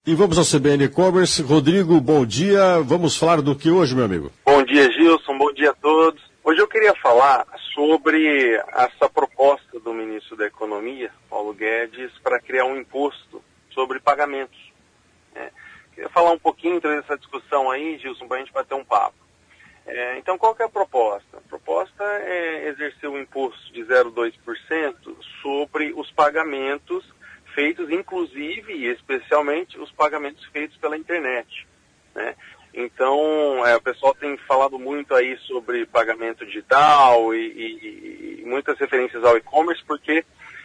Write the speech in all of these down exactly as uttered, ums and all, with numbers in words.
E vamos ao C B N E-Commerce. Rodrigo, bom dia. Vamos falar do que hoje, meu amigo? Bom dia, Gilson. Bom dia a todos. Hoje eu queria falar sobre essa proposta do ministro da Economia, Paulo Guedes, para criar um imposto sobre pagamentos. É, queria falar um pouquinho dessa discussão aí, Gilson, para a gente bater um papo. É, então, qual que é a proposta? A proposta é exercer um imposto de zero vírgula dois por cento sobre os pagamentos feitos, inclusive e especialmente os pagamentos feitos pela internet, né? Então, é, o pessoal tem falado muito aí sobre pagamento digital e, e, e muitas referências ao e-commerce, porque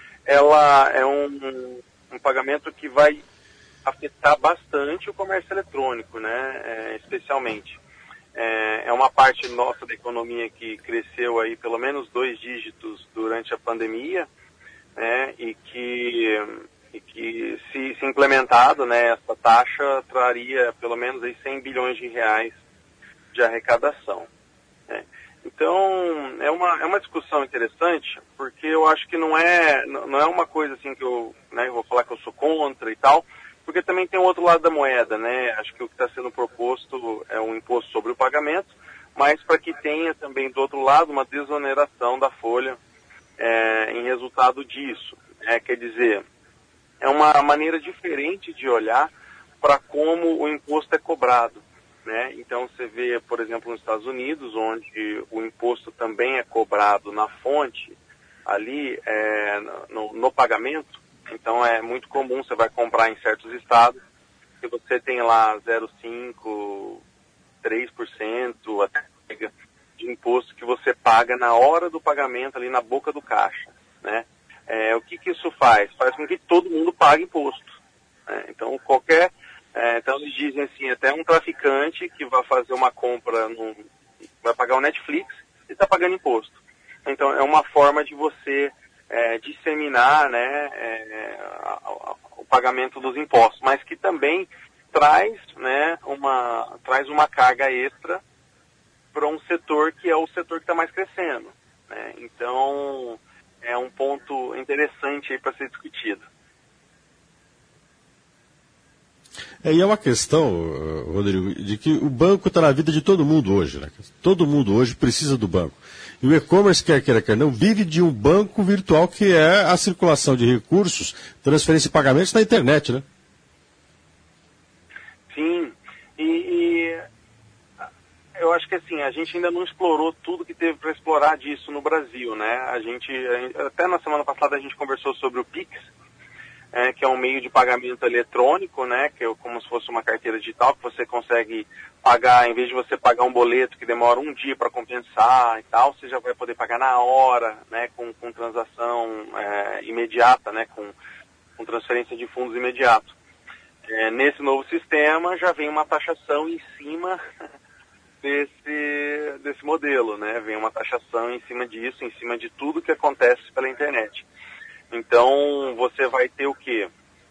ela é um, um pagamento que vai afetar bastante o comércio eletrônico, né? É, especialmente. É, é uma parte nossa da economia que cresceu aí pelo menos dois dígitos durante a pandemia, né? E que... e que se, se implementado, né, essa taxa traria pelo menos aí cem bilhões de reais de arrecadação, né? Então, é uma, é uma discussão interessante, porque eu acho que não é, não é uma coisa assim que eu, né, eu vou falar que eu sou contra e tal, porque também tem o outro lado da moeda, né? Acho que o que está sendo proposto é um imposto sobre o pagamento, mas para que tenha também do outro lado uma desoneração da folha é, em resultado disso, né? Quer dizer, é uma maneira diferente de olhar para como o imposto é cobrado, né? Então você vê, por exemplo, nos Estados Unidos, onde o imposto também é cobrado na fonte, ali é, no, no pagamento. Então é muito comum, você vai comprar em certos estados, que você tem lá zero vírgula cinco por cento, três por cento até de imposto que você paga na hora do pagamento, ali na boca do caixa, né? É, o que, que isso faz? Faz com que todo mundo pague imposto, né? Então, qualquer... É, então, eles dizem assim, até um traficante que vai fazer uma compra, no, vai pagar o Netflix e está pagando imposto. Então, é uma forma de você é, disseminar, né, é, a, a, o pagamento dos impostos, mas que também traz, né, uma, traz uma carga extra para um setor que é o setor que está mais crescendo, né? Então... é um ponto interessante aí para ser discutido. É, e é uma questão, Rodrigo, de que o banco está na vida de todo mundo hoje, né? Todo mundo hoje precisa do banco. E o e-commerce, quer queira, quer não, vive de um banco virtual que é a circulação de recursos, transferência e pagamentos na internet, né? Sim, e... e... eu acho que assim, a gente ainda não explorou tudo que teve para explorar disso no Brasil, né? A gente, até na semana passada a gente conversou sobre o Pix, é, que é um meio de pagamento eletrônico, né? Que é como se fosse uma carteira digital, que você consegue pagar, em vez de você pagar um boleto que demora um dia para compensar e tal, você já vai poder pagar na hora, né? Com, com transação é, imediata, né? Com, com transferência de fundos imediato. É, nesse novo sistema já vem uma taxação em cima... Desse, desse modelo, né? Vem uma taxação em cima disso, em cima de tudo que acontece pela internet. Então, você vai ter o quê?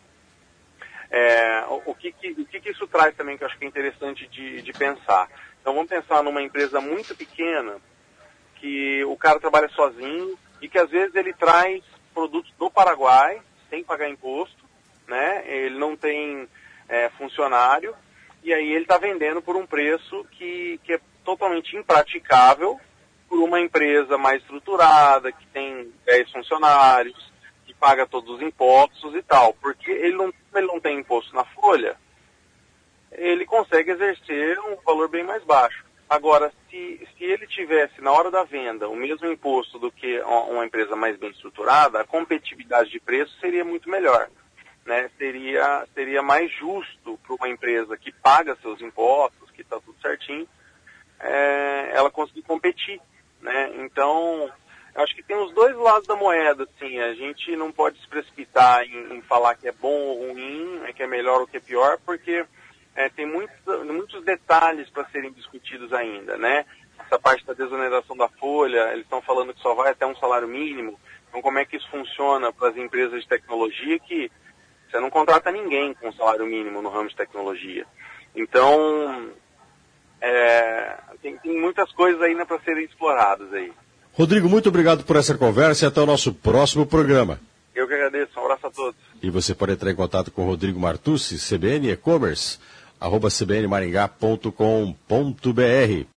É, o, o, que, que, o que, que isso traz também, que eu acho que é interessante de, de pensar. Então, vamos pensar numa empresa muito pequena, que o cara trabalha sozinho e que, às vezes, ele traz produtos do Paraguai, sem pagar imposto, né? Ele não tem é, funcionário, e aí ele está vendendo por um preço que, que é totalmente impraticável por uma empresa mais estruturada, que tem dez funcionários, que paga todos os impostos e tal. Porque ele não, ele não tem imposto na folha, ele consegue exercer um valor bem mais baixo. Agora, se, se ele tivesse na hora da venda o mesmo imposto do que uma empresa mais bem estruturada, a competitividade de preço seria muito melhor. Né, seria, seria mais justo para uma empresa que paga seus impostos, que está tudo certinho, é, ela conseguir competir, né? Então, eu acho que tem os dois lados da moeda, assim, a gente não pode se precipitar em, em falar que é bom ou ruim, é que é melhor ou que é pior, porque é, tem muitos, muitos detalhes para serem discutidos ainda, né? Essa parte da desoneração da folha, eles estão falando que só vai até um salário mínimo, então como é que isso funciona para as empresas de tecnologia que você não contrata ninguém com salário mínimo no ramo de tecnologia. Então, é, tem, tem muitas coisas ainda para serem exploradas aí. Rodrigo, muito obrigado por essa conversa e até o nosso próximo programa. Eu que agradeço, um abraço a todos. E você pode entrar em contato com o Rodrigo Martucci, C B N E-Commerce, arroba c b n maringá ponto com ponto b r.